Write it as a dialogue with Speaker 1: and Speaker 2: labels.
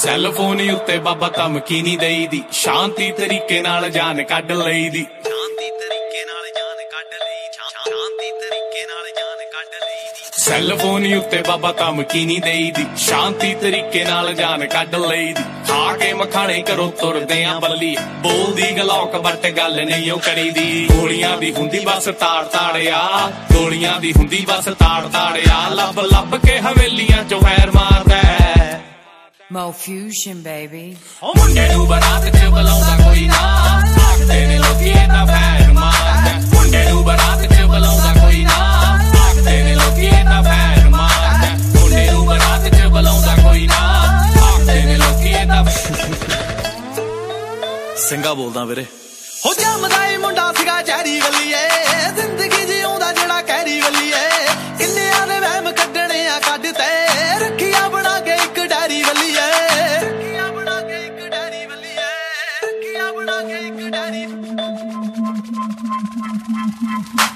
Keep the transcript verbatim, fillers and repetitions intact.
Speaker 1: Cell phone ਉੱਤੇ ਬਾਬਾ ਧਮਕੀ ਨਹੀਂ ਦੇਈ ਦੀ, ਸ਼ਾਂਤੀ ਤਰੀਕੇ ਨਾਲ ਜਾਨ ਕੱਢ ਲਈ ਦੀ। ਸ਼ਾਂਤੀ ਤਰੀਕੇ ਨਾਲ ਜਾਨ ਕੱਢ ਲਈ, ਸ਼ਾਂਤੀ ਤਰੀਕੇ ਨਾਲ ਜਾਨ ਕੱਢ ਲਈ ਦੀ। ਸੈੱਲ ਫੋਨ ਉੱਤੇ ਬਾਬਾ ਧਮਕੀ ਨਹੀਂ ਦੇਈ ਦੀ, ਸ਼ਾਂਤੀ ਤਰੀਕੇ ਨਾਲ ਜਾਨ ਕੱਢ ਲਈ ਦੀ। ਖਾ ਕੇ ਮਖਾਣੇ ਘਰੋਂ ਤੁਰਦੇ ਆਂ ਬੱਲੀ, ਬੋਲਦੀ ਗਲੌਕ ਬੱਟ ਗੱਲ ਨਹੀਂ ਉਹ ਕਰੀ ਦੀ। ਗੋਲੀਆਂ ਦੀ ਹੁੰਦੀ ਬਸ ਤਾੜ ਤਾੜਿਆ, ਗੋਲੀਆਂ ਦੀ ਹੁੰਦੀ ਬਸ ਤਾੜ ਤਾੜਿਆ। ਲੱਭ ਲੱਭ ਕੇ ਹਵੇਲੀਆਂ ਚੋਂ ਫੈਰ ਮਾਰਦਾ
Speaker 2: Mo Fusion baby।
Speaker 1: ਉਹ ਮੁੰਡੇ ਨੂੰ ਬਰਾਤ ਚ ਬੁਲਾਉਂਦਾ ਕੋਈ ਨਾ, ਆਖਦੇ ਨੇ ਲੋਕੀ ਇਹਦਾ ਫੈਰ ਮਾਰਦਾ। ਮੁੰਡੇ ਨੂੰ ਬਰਾਤ ਚ ਬੁਲਾਉਂਦਾ ਕੋਈ ਨਾ, ਆਖਦੇ ਨੇ ਲੋਕੀ ਇਹਦਾ ਫੈਰ ਮਾਰਦਾ। ਮੁੰਡੇ ਨੂੰ ਬਰਾਤ ਚ ਬੁਲਾਉਂਦਾ ਕੋਈ ਨਾ, ਆਖਦੇ ਨੇ ਲੋਕੀ ਇਹਦਾ।
Speaker 3: ਸਿੰਘਾ ਬੋਲਦਾ ਵੀਰੇ।
Speaker 4: ਹੋ ਜੰਮਦਾ ਏ ਮੁੰਡਾ ਸੀਗਾ ਜ਼ਹਿਰੀ ਗੱਲੀਏ, ਜ਼ਿੰਦਗੀ ਜਿਉਂਦਾ ਜਿਹੜਾ ਕਹਿਰੀ ਗੱਲੀਏ। ਕਿੰਨਿਆਂ ਦੇ ਵਹਿਮ ਕੱਢਣੇ ਆ ਕੱਢ ਤੇ, ਰੱਖੀਆਂ ਬਣਾ ਕੇ ਇੱਕ ਡੈਰੀ ਵੱਲੀਏ। ਰੱਖੀਆਂ ਬਣਾ ਕੇ ਇੱਕ ਡੈਰੀ ਵੱਲੀਏ, ਰੱਖੀਆਂ ਬਣਾ ਕੇ ਇੱਕ ਡੈਰੀ।